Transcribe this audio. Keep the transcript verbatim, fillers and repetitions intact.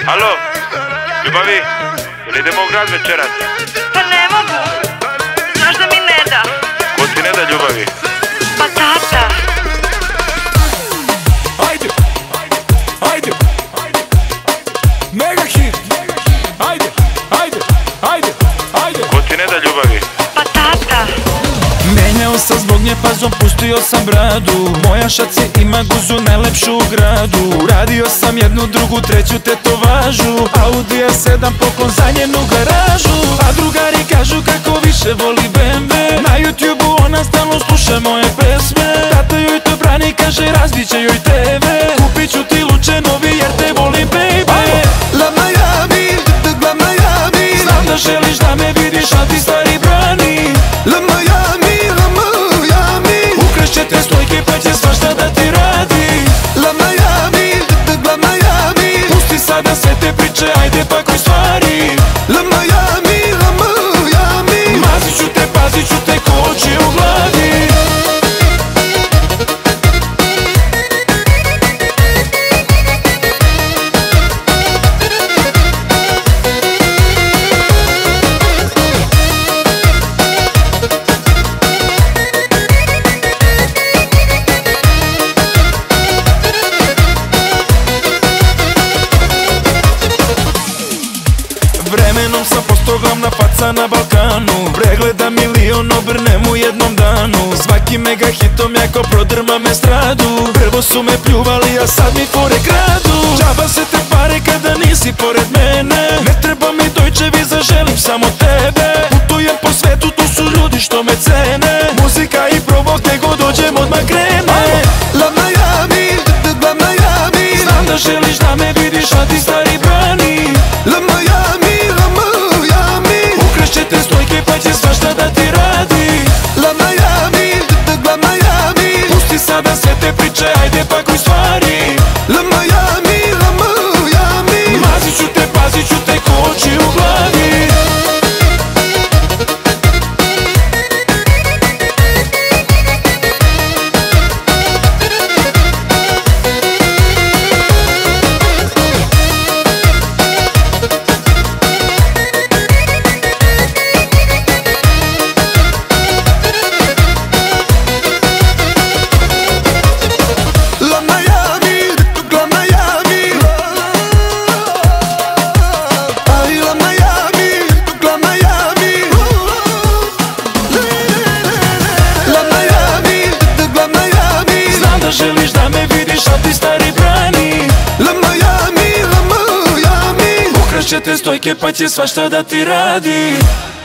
Alo, ljubavi, ili idemo u grad večeras? Pa ne mogu, znaš da mi ne da. Ko ti ne da, ljubavi? Pa tata. Ajde, ajde, mega hit. Ajde, ajde, ajde, ajde. Ko ti ne da, ljubavi? Pa tata. Menjao sam zbog nje pazom, pustio sam bradu. Moja šaci ima guzu najlepšu u gradu. Radio sam jednu, drugu, treću tetovažu. Audi A sedam poklon za njenu garažu. A drugari kažu kako više voli B M W. Na YouTubeu ona stalno sluša moje pesme. Tata joj to brani, kaže razbit će joj T V. Kupit ću ti luče novi jer te volim, baby. La Miami, la Miami. Znam da želiš da me vidiš, a ti stari brani. La Miami, la Miami. Ukrašće te stojke pa će svašta da ti radi. La Miami, la Miami. Pusti sada sve te priče, ajde pakuj stvari. La Miami, la Miami. Mazit ću te, pazit ću te ko oči u glavi. Vremenom sam postao glavna faca na Balkanu. Pregleda milion obrnem u jednom danu. Svaki mega hitom jako prodrma me stradu. Prvo su me pljuvali, a sad mi fore kradu. Džaba se te pare kada nisi pored mene. Ne treba mi Deutsche Visa, želim samo tebe. Putujem po svetu, tu su ljudi što me cene. Muzika i provok, gde god dođem odmah krene. La Miami, la Miami. Znam da želiš da me vidiš, a ti stari brani. La Miami, la Miami. Ukrašće te stojke pa će svašta da ti radi. La Miami, la Miami. Pusti sada sve te priče, ajde pakuj stvari. La Miami, la Miami. Mazit ću te, pazit ću te ko oči u glavi. La Miami, la Miami. Ay, la Miami, la Miami. La Miami, la Miami. Znam da želiš da me vidiš, a ti stari brani. La Miami, la Miami. Ukrašće te stojke pa će svašta da ti radi.